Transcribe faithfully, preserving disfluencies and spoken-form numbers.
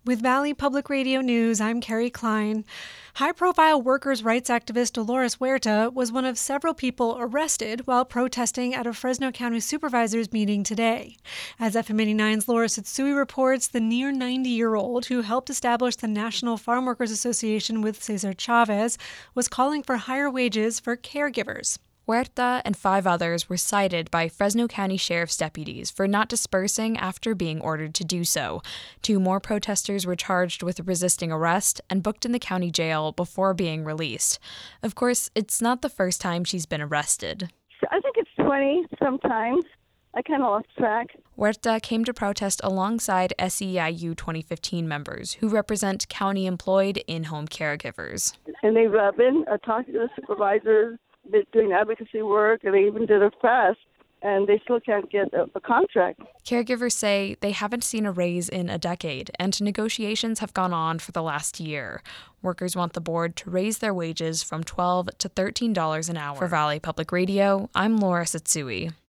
With Valley Public Radio News, I'm Carrie Klein. High-profile workers' rights activist Dolores Huerta was one of several people arrested while protesting at a Fresno County Supervisors meeting today. As F M eighty-nine's Laura Satsui reports, the near ninety-year-old who helped establish the National Farm Workers Association with Cesar Chavez was calling for higher wages for caregivers. Huerta and five others were cited by Fresno County Sheriff's deputies for not dispersing after being ordered to do so. Two more protesters were charged with resisting arrest and booked in the county jail before being released. Of course, it's not the first time she's been arrested. I think it's twenty sometimes. I kind of lost track. Huerta came to protest alongside S E I U twenty fifteen members who represent county-employed in-home caregivers. And they've uh, been uh, talking to the supervisors, been doing advocacy work, and they even did a fast, and they still can't get a, a contract. Caregivers say they haven't seen a raise in a decade, and negotiations have gone on for the last year. Workers want the board to raise their wages from twelve dollars to thirteen dollars an hour. For Valley Public Radio, I'm Laura Satsui.